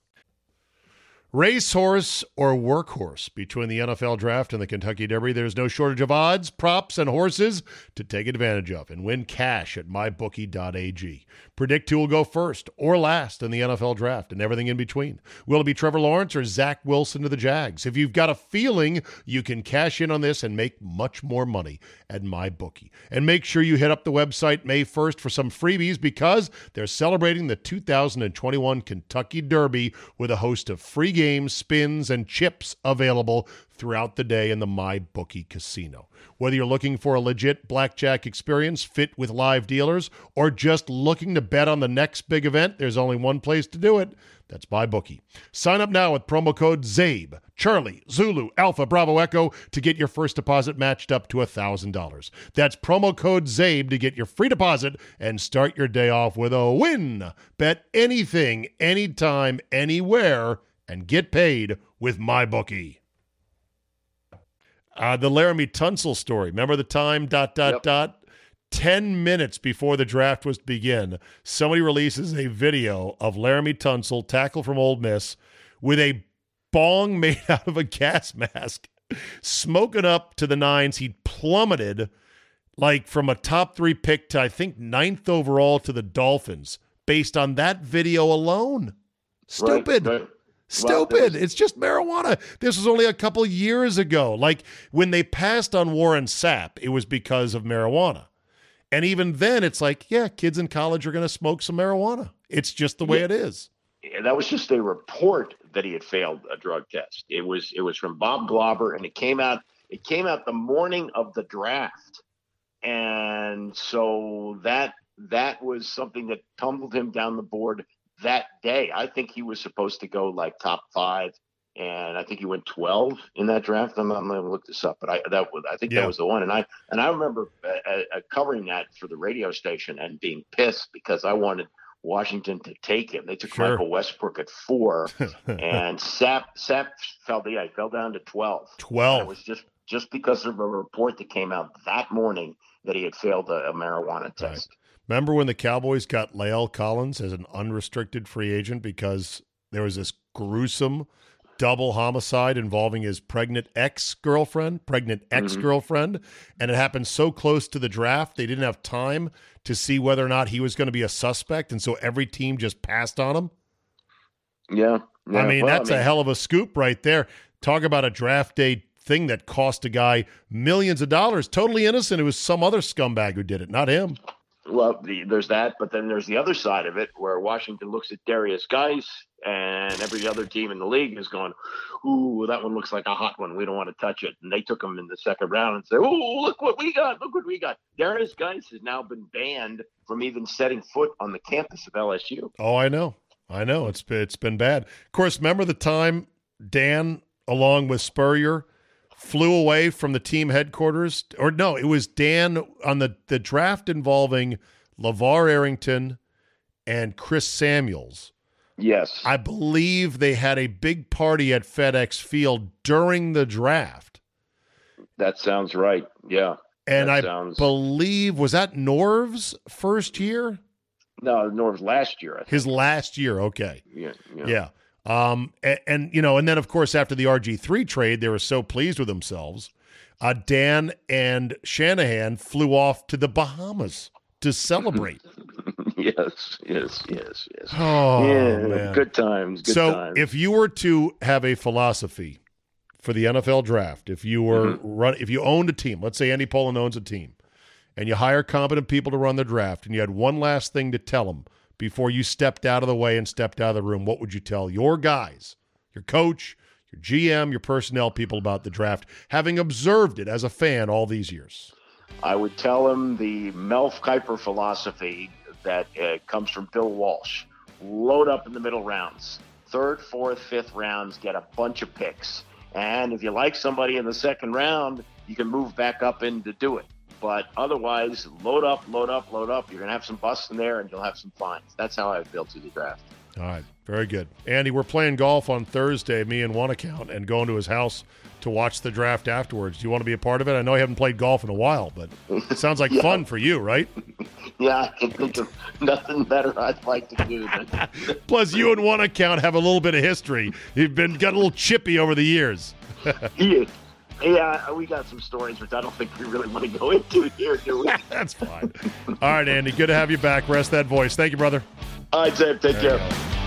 Racehorse or workhorse between the NFL Draft and the Kentucky Derby, there's no shortage of odds, props, and horses to take advantage of and win cash at mybookie.ag. Predict who will go first or last in the NFL Draft and everything in between. Will it be Trevor Lawrence or Zach Wilson to the Jags? If you've got a feeling, you can cash in on this and make much more money at MyBookie. And make sure you hit up the website May 1st for some freebies because they're celebrating the 2021 Kentucky Derby with a host of free games, spins, and chips available throughout the day in the MyBookie casino. Whether you're looking for a legit blackjack experience fit with live dealers or just looking to bet on the next big event, there's only one place to do it. That's MyBookie. Sign up now with promo code ZABE, Charlie, Zulu, Alpha, Bravo, Echo to get your first deposit matched up to $1,000. That's promo code ZABE to get your free deposit and start your day off with a win. Bet anything, anytime, anywhere, and get paid with MyBookie. The Laramie Tunsil story. Remember the time, ... 10 minutes before the draft was to begin, somebody releases a video of Laramie Tunsil, tackle from Ole Miss, with a bong made out of a gas mask, smoking up to the nines. He plummeted like from a top 3 pick to, I think, 9th overall to the Dolphins based on that video alone. Stupid. Right. Stupid. It's just marijuana. This was only a couple years ago. Like when they passed on Warren Sapp, it was because of marijuana. And even then, it's like, yeah, kids in college are going to smoke some marijuana. It's just the way it is. Yeah, that was just a report that he had failed a drug test. It was from Bob Glauber, and it came out the morning of the draft. And so that was something that tumbled him down the board that day. I think he was supposed to go like top 5, and I think he went 12 in that draft. I'm going to look this up, but I think that was the one. And I remember covering that for the radio station and being pissed because I wanted Washington to take him. They took Michael Westbrook at 4, and Sapp fell down to 12. 12. It was just because of a report that came out that morning that he had failed a marijuana test. Right. Remember when the Cowboys got Lael Collins as an unrestricted free agent because there was this gruesome double homicide involving his pregnant ex-girlfriend, and it happened so close to the draft, they didn't have time to see whether or not he was going to be a suspect, and so every team just passed on him? Yeah. I mean, that's a hell of a scoop right there. Talk about a draft day thing that cost a guy millions of dollars. Totally innocent. It was some other scumbag who did it, not him. Well, there's that, but then there's the other side of it where Washington looks at Darius Geis and every other team in the league is going, ooh, that one looks like a hot one. We don't want to touch it. And they took him in the second round and said, oh, look what we got. Look what we got. Darius Geis has now been banned from even setting foot on the campus of LSU. Oh, I know. It's been bad. Of course, remember the time Dan, along with Spurrier, flew away from the team headquarters, or no, it was Dan on the draft involving LeVar Arrington and Chris Samuels. Yes. I believe they had a big party at FedEx Field during the draft. That sounds right. Yeah. And believe, was that Norv's first year? No, Norv's last year. I think. His last year. Okay. Yeah. And then of course after the RG3 trade, they were so pleased with themselves. Dan and Shanahan flew off to the Bahamas to celebrate. Yes. Oh, man. Good times. So if you were to have a philosophy for the NFL draft, if you were if you owned a team, let's say Andy Pollin owns a team, and you hire competent people to run the draft, and you had one last thing to tell them before you stepped out of the way and stepped out of the room, what would you tell your guys, your coach, your GM, your personnel people about the draft, having observed it as a fan all these years? I would tell them the Mel Kiper philosophy that comes from Bill Walsh. Load up in the middle rounds. 3rd, 4th, 5th rounds, get a bunch of picks. And if you like somebody in the 2nd round, you can move back up in to do it. But otherwise, load up. You're going to have some busts in there, and you'll have some finds. That's how I've built through the draft. All right, very good. Andy, we're playing golf on Thursday, me and one account, and going to his house to watch the draft afterwards. Do you want to be a part of it? I know you haven't played golf in a while, but it sounds like fun for you, right? Yeah, I can think of nothing better I'd like to do. Plus, you and one account have a little bit of history. You've got a little chippy over the years. Yeah, we got some stories, which I don't think we really want to go into here, do we? That's fine. All right, Andy, good to have you back. Rest that voice. Thank you, brother. All right, Dave, take care.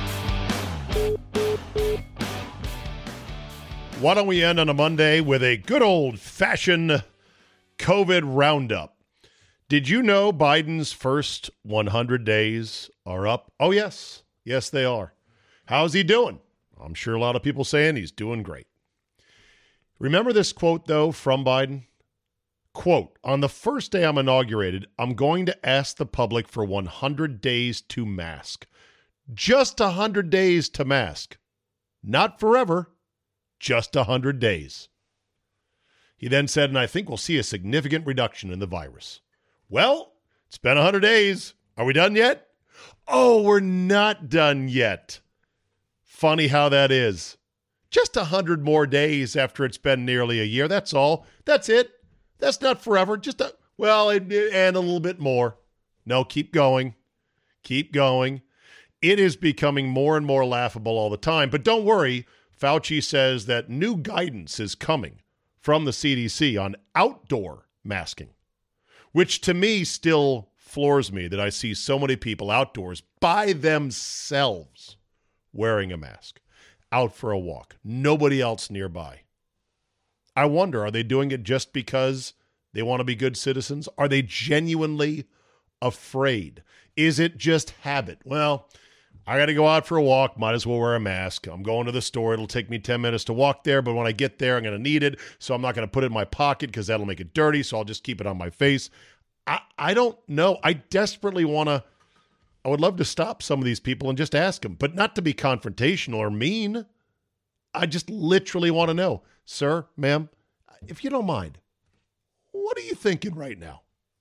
Why don't we end on a Monday with a good old-fashioned COVID roundup? Did you know Biden's first 100 days are up? Oh, yes. Yes, they are. How's he doing? I'm sure a lot of people saying he's doing great. Remember this quote, though, from Biden? Quote, on the first day I'm inaugurated, I'm going to ask the public for 100 days to mask. Just 100 days to mask. Not forever, just 100 days. He then said, and I think we'll see a significant reduction in the virus. Well, it's been 100 days. Are we done yet? Oh, we're not done yet. Funny how that is. Just 100 more days after it's been nearly a year. That's all. That's it. That's not forever. Just and a little bit more. No, keep going. Keep going. It is becoming more and more laughable all the time. But don't worry, Fauci says that new guidance is coming from the CDC on outdoor masking, which to me still floors me that I see so many people outdoors by themselves wearing a mask, out for a walk, nobody else nearby. I wonder, are they doing it just because they want to be good citizens? Are they genuinely afraid? Is it just habit? Well, I got to go out for a walk, might as well wear a mask. I'm going to the store. It'll take me 10 minutes to walk there, but when I get there, I'm going to need it, so I'm not going to put it in my pocket because that'll make it dirty, so I'll just keep it on my face. I don't know. I desperately want to, I would love to stop some of these people and just ask them, but not to be confrontational or mean. I just literally want to know, sir, ma'am, if you don't mind, what are you thinking right now?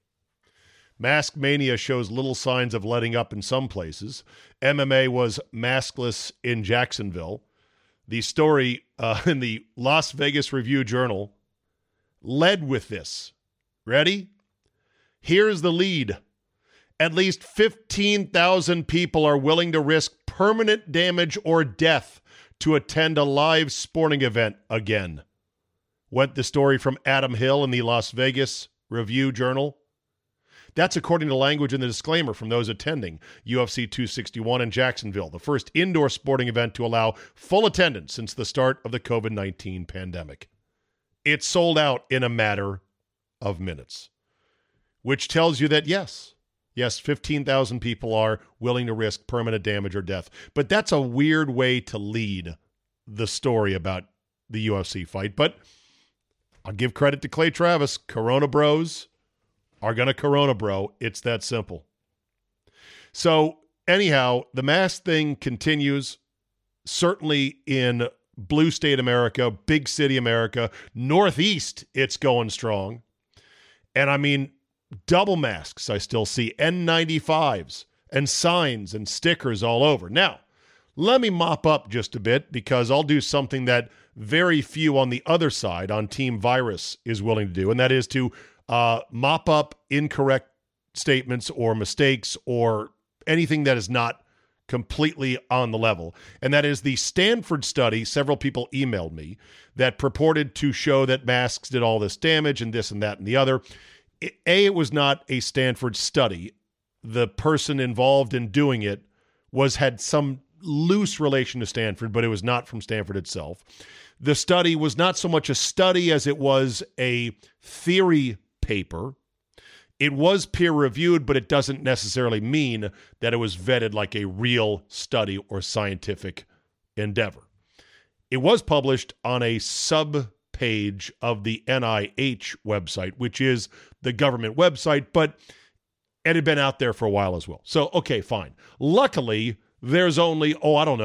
Mask mania shows little signs of letting up in some places. MMA was maskless in Jacksonville. The story in the Las Vegas Review-Journal led with this. Ready? Here's the lead. At least 15,000 people are willing to risk permanent damage or death to attend a live sporting event again. Went the story from Adam Hill in the Las Vegas Review-Journal. That's according to language in the disclaimer from those attending UFC 261 in Jacksonville, the first indoor sporting event to allow full attendance since the start of the COVID-19 pandemic. It sold out in a matter of minutes, which tells you that, yes, 15,000 people are willing to risk permanent damage or death. But that's a weird way to lead the story about the UFC fight. But I'll give credit to Clay Travis. Corona bros are going to Corona bro. It's that simple. So anyhow, the mask thing continues, certainly in blue state America, big city America, Northeast, it's going strong. And I mean, double masks I still see, N95s and signs and stickers all over. Now, let me mop up just a bit because I'll do something that very few on the other side, on Team Virus, is willing to do, and that is to mop up incorrect statements or mistakes or anything that is not completely on the level. And that is the Stanford study, several people emailed me, that purported to show that masks did all this damage and this and that and the other. It was not a Stanford study. The person involved in doing it had some loose relation to Stanford, but it was not from Stanford itself. The study was not so much a study as it was a theory paper. It was peer-reviewed, but it doesn't necessarily mean that it was vetted like a real study or scientific endeavor. It was published on a sub-page of the NIH website, which is the government website, but it had been out there for a while as well. So, okay, fine. Luckily, there's only,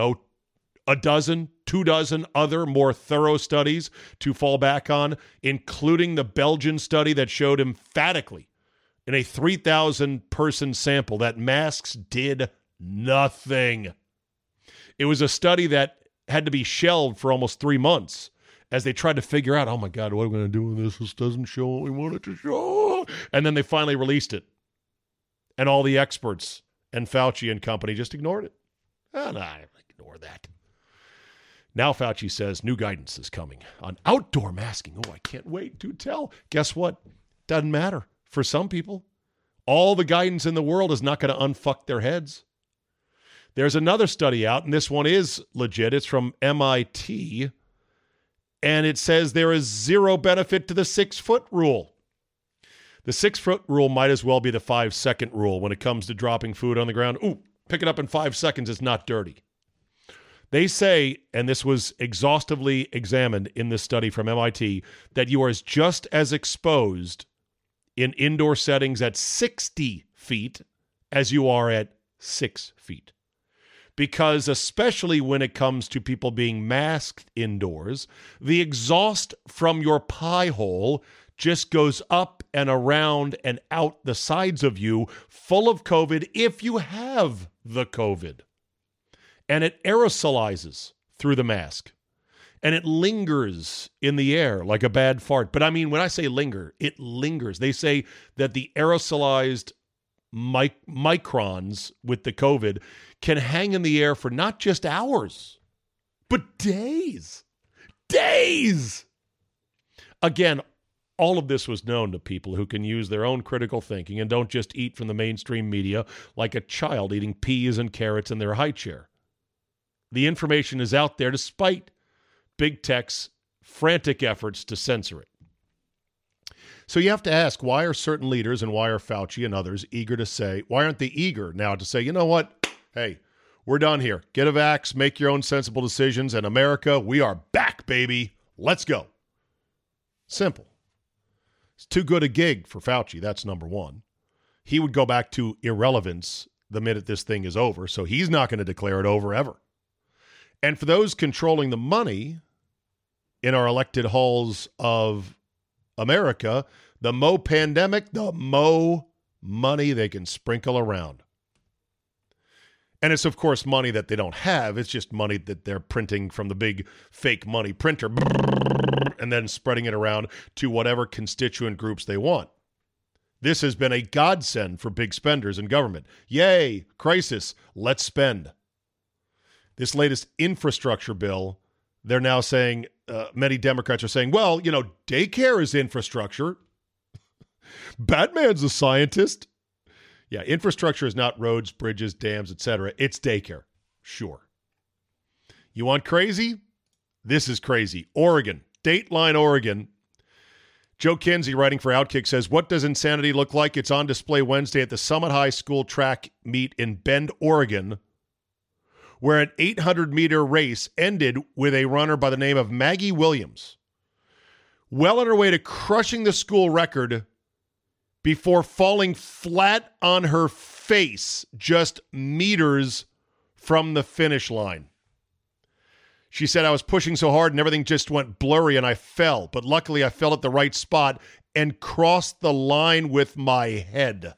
a dozen, 24 other more thorough studies to fall back on, including the Belgian study that showed emphatically in a 3,000-person sample that masks did nothing. It was a study that had to be shelved for almost 3 months as they tried to figure out, oh my God, what are we going to do with this? This doesn't show what we want it to show. And then they finally released it. And all the experts and Fauci and company just ignored it. I ignore that. Now Fauci says new guidance is coming on outdoor masking. Oh, I can't wait to tell. Guess what? Doesn't matter. For some people, all the guidance in the world is not going to unfuck their heads. There's another study out, and this one is legit. It's from MIT, and it says there is zero benefit to the 6-foot rule. The 6-foot rule might as well be the 5-second rule when it comes to dropping food on the ground. Ooh, pick it up in 5 seconds. It's not dirty. They say, and this was exhaustively examined in this study from MIT, that you are just as exposed in indoor settings at 60 feet as you are at 6 feet. Because especially when it comes to people being masked indoors, the exhaust from your pie hole just goes up and around and out the sides of you, full of COVID if you have the COVID. And it aerosolizes through the mask. And it lingers in the air like a bad fart. But I mean, when I say linger, it lingers. They say that the aerosolized microns with the COVID can hang in the air for not just hours, But days. Days! Again, all of this was known to people who can use their own critical thinking and don't just eat from the mainstream media like a child eating peas and carrots in their high chair. The information is out there despite big tech's frantic efforts to censor it. So you have to ask, why are certain leaders and why are Fauci and others why aren't they eager now to say, you know what? Hey, we're done here. Get a vax, make your own sensible decisions, and America, we are back, baby. Let's go. Simple. It's too good a gig for Fauci. That's number one. He would go back to irrelevance the minute this thing is over, so he's not going to declare it over ever. And for those controlling the money in our elected halls of America, the mo pandemic, the mo money they can sprinkle around. And it's, of course, money that they don't have. It's just money that they're printing from the big fake money printer and then spreading it around to whatever constituent groups they want. This has been a godsend for big spenders in government. Yay, crisis, let's spend. This latest infrastructure bill, they're now saying, many Democrats are saying, well, you know, daycare is infrastructure. Batman's a scientist. Yeah, infrastructure is not roads, bridges, dams, etc. It's daycare. Sure. You want crazy? This is crazy. Oregon, Dateline, Oregon. Joe Kinsey, writing for Outkick, says, what does insanity look like? It's on display Wednesday at the Summit High School track meet in Bend, Oregon, where an 800-meter race ended with a runner by the name of Maggie Williams, well on her way to crushing the school record before falling flat on her face just meters from the finish line. She said, I was pushing so hard and everything just went blurry and I fell, but luckily I fell at the right spot and crossed the line with my head.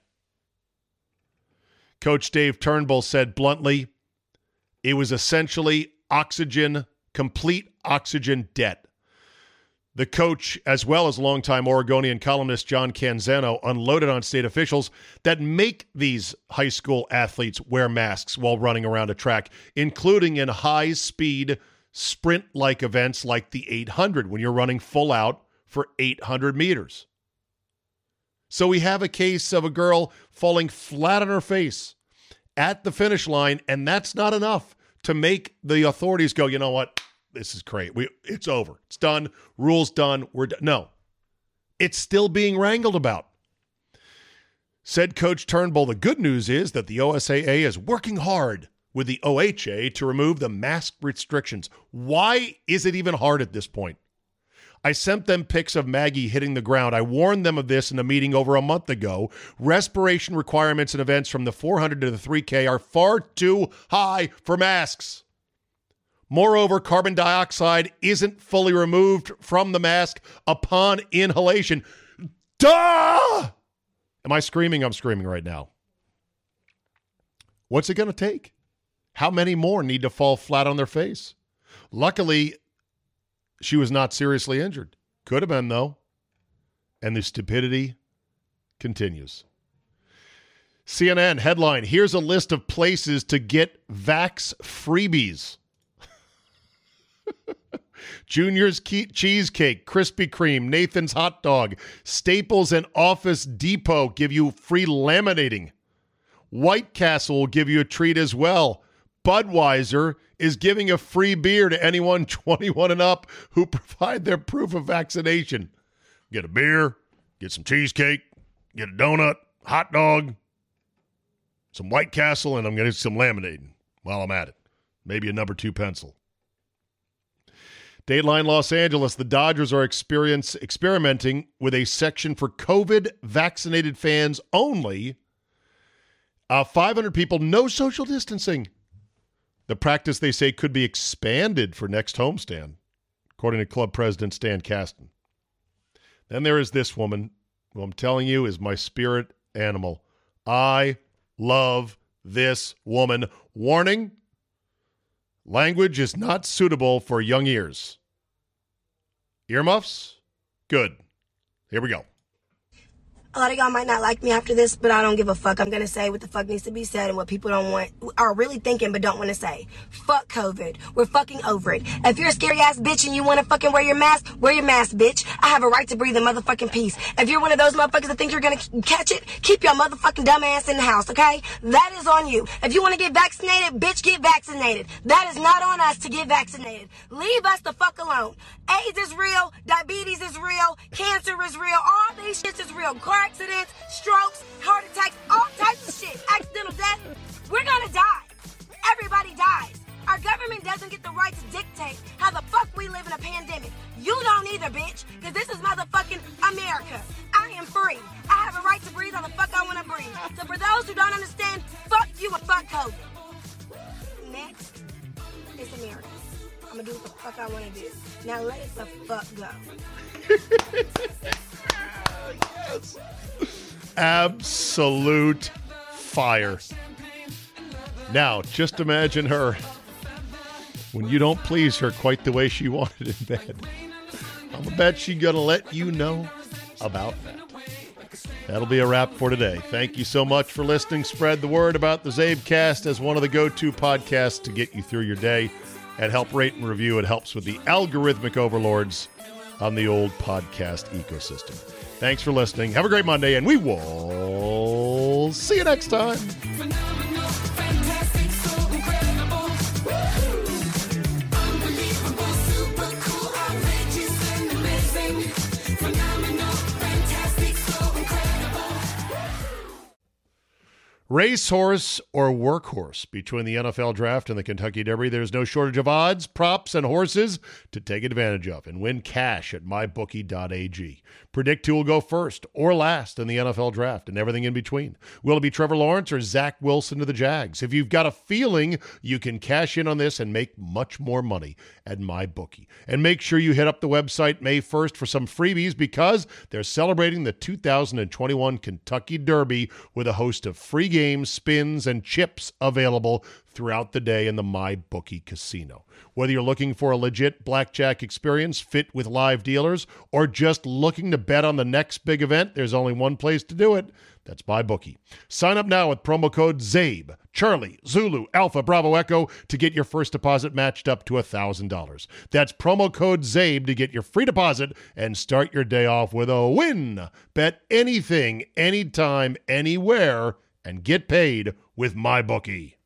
Coach Dave Turnbull said bluntly, it was essentially complete oxygen debt. The coach, as well as longtime Oregonian columnist John Canzano, unloaded on state officials that make these high school athletes wear masks while running around a track, including in high-speed sprint-like events like the 800, when you're running full out for 800 meters. So we have a case of a girl falling flat on her face at the finish line, and that's not enough to make the authorities go, you know what? This is great. It's over. It's done. Rule's done. We're done. No. It's still being wrangled about. Said Coach Turnbull, the good news is that the OSAA is working hard with the OHA to remove the mask restrictions. Why is it even hard at this point? I sent them pics of Maggie hitting the ground. I warned them of this in a meeting over a month ago. Respiration requirements in events from the 400 to the 3K are far too high for masks. Moreover, carbon dioxide isn't fully removed from the mask upon inhalation. Duh! Am I screaming? I'm screaming right now. What's it going to take? How many more need to fall flat on their face? Luckily, she was not seriously injured. Could have been, though. And the stupidity continues. CNN headline, here's a list of places to get Vax freebies. Junior's Cheesecake, Krispy Kreme, Nathan's Hot Dog, Staples and Office Depot give you free laminating. White Castle will give you a treat as well. Budweiser is giving a free beer to anyone 21 and up who provide their proof of vaccination. Get a beer, get some cheesecake, get a donut, hot dog, some White Castle, and I'm going to get some laminating while I'm at it. Maybe a number 2 pencil. Dateline Los Angeles, the Dodgers are experimenting with a section for COVID-vaccinated fans only. 500 people, no social distancing. The practice, they say, could be expanded for next homestand, according to club president Stan Kasten. Then there is this woman, who I'm telling you is my spirit animal. I love this woman. Warning, language is not suitable for young ears. Earmuffs? Good. Here we go. A lot of y'all might not like me after this, but I don't give a fuck. I'm going to say what the fuck needs to be said and what people don't want, are really thinking but don't want to say. Fuck COVID. We're fucking over it. If you're a scary ass bitch and you want to fucking wear your mask, bitch. I have a right to breathe in motherfucking peace. If you're one of those motherfuckers that think you're going to catch it, keep your motherfucking dumb ass in the house, okay? That is on you. If you want to get vaccinated, bitch, get vaccinated. That is not on us to get vaccinated. Leave us the fuck alone. AIDS is real. Diabetes is real. Cancer is real. All these shits is real. Car accidents, strokes, heart attacks, all types of shit. Accidental death. We're gonna die. Everybody dies. Our government doesn't get the right to dictate how the fuck we live in a pandemic. You don't either, bitch, because this is motherfucking America. I am free. I have a right to breathe on the fuck I want to breathe. So for those who don't understand, fuck you and fuck COVID. Next is America. I'm gonna do what the fuck I want to do. Now let it the fuck go. Yes. Absolute fire. Now, just imagine her when you don't please her quite the way she wanted in bed. I'm a bet she's going to let you know about that. That'll be a wrap for today. Thank you so much for listening. Spread the word about the Zabecast as one of the go-to podcasts to get you through your day, and help rate and review. It helps with the algorithmic overlords on the old podcast ecosystem. Thanks for listening. Have a great Monday, and we will see you next time. Racehorse or workhorse between the NFL Draft and the Kentucky Derby, there's no shortage of odds, props, and horses to take advantage of and win cash at mybookie.ag. Predict who will go first or last in the NFL Draft and everything in between. Will it be Trevor Lawrence or Zach Wilson to the Jags? If you've got a feeling, you can cash in on this and make much more money at MyBookie. And make sure you hit up the website May 1st for some freebies, because they're celebrating the 2021 Kentucky Derby with a host of free games, spins, and chips available throughout the day in the MyBookie casino. Whether you're looking for a legit blackjack experience fit with live dealers or just looking to bet on the next big event, there's only one place to do it. That's MyBookie. Sign up now with promo code ZABE, Charlie, Zulu, Alpha, Bravo, Echo to get your first deposit matched up to $1,000. That's promo code ZABE to get your free deposit and start your day off with a win. Bet anything, anytime, anywhere, and get paid with MyBookie.